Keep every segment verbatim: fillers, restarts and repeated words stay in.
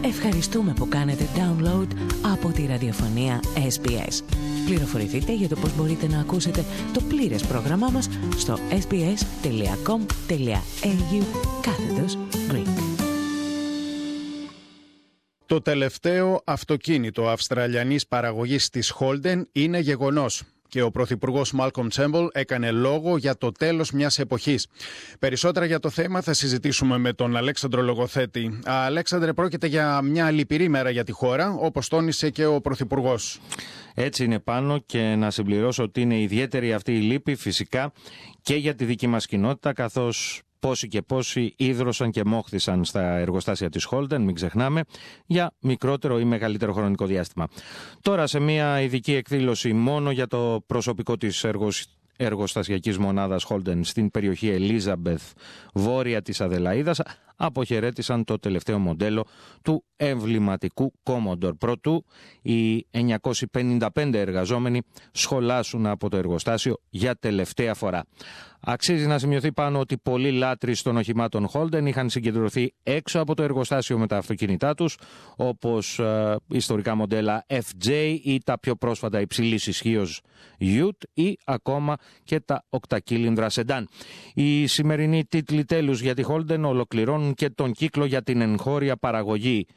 Ευχαριστούμε που κάνετε download από τη ραδιοφωνία ες μπι ες. Πληροφορηθείτε για το πώς μπορείτε να ακούσετε το πλήρες πρόγραμμά μας στο sbs.com.au κάθετος Greek. Το τελευταίο αυτοκίνητο αυστραλιανής παραγωγής της Holden είναι γεγονός. Και ο Πρωθυπουργός Μάλκομ Τέρνμπουλ έκανε λόγο για το τέλος μιας εποχής. Περισσότερα για το θέμα θα συζητήσουμε με τον Αλέξανδρο Λογοθέτη. Αλέξανδρε, πρόκειται για μια λυπηρή μέρα για τη χώρα, όπως τόνισε και ο Πρωθυπουργός. Έτσι είναι, πάνω, και να συμπληρώσω ότι είναι ιδιαίτερη αυτή η λύπη φυσικά και για τη δική μας κοινότητα, καθώς πόσοι και πόσοι ίδρωσαν και μόχθησαν στα εργοστάσια της Holden, μην ξεχνάμε, για μικρότερο ή μεγαλύτερο χρονικό διάστημα. Τώρα, σε μια ειδική εκδήλωση μόνο για το προσωπικό της εργοστάσια, εργοστασιακής μονάδας Holden στην περιοχή Ελίζαμπεθ, βόρεια της Αδελαΐδας, αποχαιρέτησαν το τελευταίο μοντέλο του εμβληματικού Commodore. Προτού οι εννιακόσιοι πενήντα πέντε εργαζόμενοι σχολάσουν από το εργοστάσιο για τελευταία φορά. Αξίζει να σημειωθεί, πάνω, ότι πολλοί λάτρεις των οχημάτων Holden είχαν συγκεντρωθεί έξω από το εργοστάσιο με τα αυτοκίνητά τους, όπως ε, ιστορικά μοντέλα εφ τζέι ή τα πιο πρόσφατα υψηλής ισχύως Ute ή ακόμα και τα οκτακύλινδρα σεντάν. Οι σημερινοί τίτλοι τέλους για τη Holden ολοκληρώνουν και τον κύκλο για την εγχώρια παραγωγή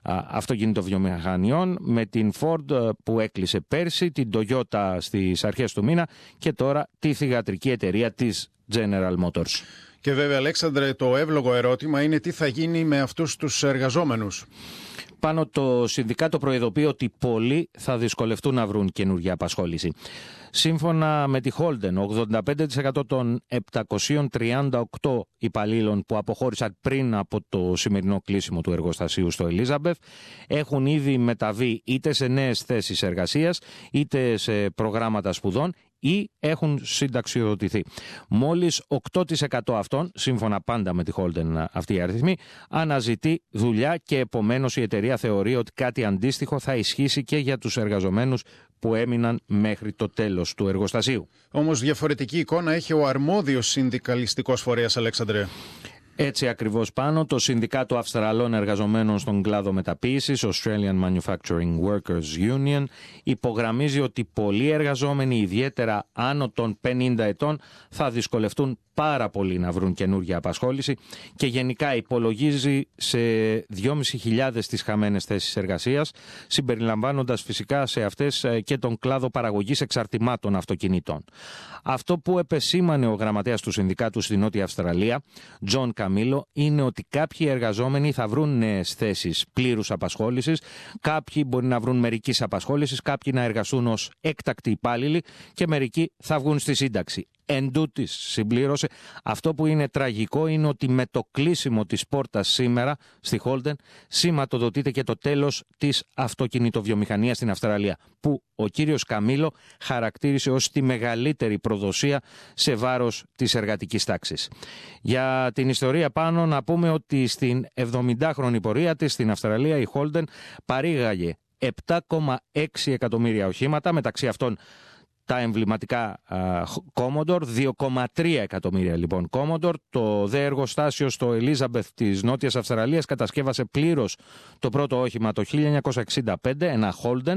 αυτοκινητοβιομηχανιών, με την Ford που έκλεισε πέρσι, την Toyota στις αρχές του μήνα και τώρα τη θυγατρική εταιρεία της General Motors. Και βέβαια, Αλέξανδρε, το εύλογο ερώτημα είναι τι θα γίνει με αυτούς τους εργαζόμενους. Πάνω, το Συνδικάτο προειδοποιεί ότι πολλοί θα δυσκολευτούν να βρουν καινούργια απασχόληση. Σύμφωνα με τη Holden, ογδόντα πέντε τοις εκατό των επτακοσίων τριάντα οκτώ υπαλλήλων που αποχώρησαν πριν από το σημερινό κλείσιμο του εργοστασίου στο Ελίζαμπεθ έχουν ήδη μεταβεί είτε σε νέες θέσεις εργασίας, είτε σε προγράμματα σπουδών ή έχουν συνταξιοδοτηθεί. Μόλις οκτώ τοις εκατό αυτών, σύμφωνα πάντα με τη Holden αυτή η αριθμή, αναζητεί δουλειά, και επομένως η εταιρεία θεωρεί ότι κάτι αντίστοιχο θα ισχύσει και για τους εργαζομένους που έμειναν μέχρι το τέλος του εργοστασίου. Όμως διαφορετική εικόνα έχει ο αρμόδιος συνδικαλιστικός φορέας, Αλέξανδρε. Έτσι ακριβώς, πάνω, το Συνδικάτο Αυστραλών Εργαζομένων στον κλάδο μεταποίησης, Australian Manufacturing Workers Union, υπογραμμίζει ότι πολλοί εργαζόμενοι, ιδιαίτερα άνω των πενήντα ετών, θα δυσκολευτούν πάρα πολύ να βρουν καινούργια απασχόληση και γενικά υπολογίζει σε δυόμισι χιλιάδες τις χαμένες θέσεις εργασίας, συμπεριλαμβάνοντας φυσικά σε αυτές και τον κλάδο παραγωγής εξαρτημάτων αυτοκινήτων. Αυτό που επεσήμανε ο γραμματέας του Συνδικάτου στη Νότια Αυστραλία, Τζον Καμίλο, είναι ότι κάποιοι εργαζόμενοι θα βρουν νέες θέσεις πλήρους απασχόλησης, κάποιοι μπορεί να βρουν μερικής απασχόλησης, κάποιοι να εργαστούν ως έκτακτοι υπάλληλοι και μερικοί θα βγουν στη σύνταξη. Εν τούτης, συμπλήρωσε, αυτό που είναι τραγικό είναι ότι με το κλείσιμο της πόρτας σήμερα στη Holden σηματοδοτείται και το τέλος της αυτοκινητοβιομηχανίας στην Αυστραλία, που ο κύριος Καμίλο χαρακτήρισε ως τη μεγαλύτερη προδοσία σε βάρος της εργατικής τάξης. Για την ιστορία, πάνω, να πούμε ότι στην εβδομηντάχρονη πορεία της στην Αυστραλία η Holden παρήγαγε επτά κόμμα έξι εκατομμύρια οχήματα, μεταξύ αυτών τα εμβληματικά uh, Commodore, δύο κόμμα τρία εκατομμύρια λοιπόν Commodore. Το δε εργοστάσιο στο Elizabeth της Νότιας Αυστραλίας κατασκεύασε πλήρως το πρώτο όχημα το χίλια εννιακόσια εξήντα πέντε, ένα Holden,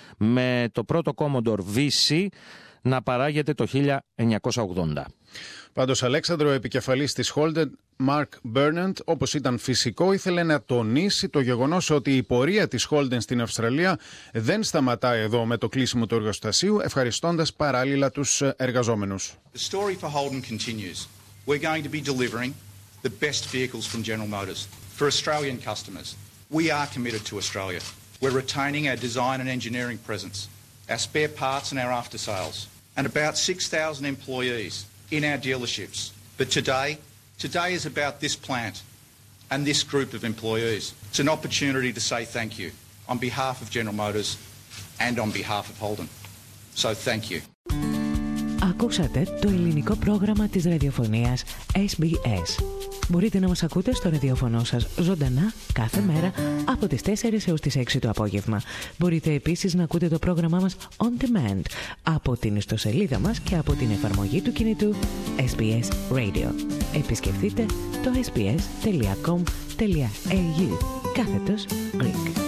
με το πρώτο Commodore βι σι να παράγεται το χίλια εννιακόσια ογδόντα. Πάντως, Αλέξανδρο, ο επικεφαλής της Holden, Mark Burnett, όπως ήταν φυσικό, ήθελε να τονίσει το γεγονός ότι η πορεία της Holden στην Αυστραλία δεν σταματά εδώ με το κλείσιμο του εργοστασίου, ευχαριστώντας παράλληλα τους εργαζόμενους. The story for Holden continues. We're going to be delivering the best vehicles from General Motors for Australian customers. We are committed to Australia. We're retaining our design and engineering presence, our spare parts and our after sales, and about six thousand employees in our dealerships. But today, today is about this plant and this group of employees. It's an opportunity to say thank you on behalf of General Motors and on behalf of Holden. So thank you. Ακούσατε το ελληνικό πρόγραμμα της ραδιοφωνίας ες μπι ες. Μπορείτε να μας ακούτε στο ραδιόφωνο σας ζωντανά κάθε μέρα από τις τέσσερις έως τις έξι το απόγευμα. Μπορείτε επίσης να ακούτε το πρόγραμμά μας on demand από την ιστοσελίδα μας και από την εφαρμογή του κινητού ες μπι ες Radio. Επισκεφτείτε το ες μπι ες τελεία κομ τελεία έι γιου κάθετος Greek.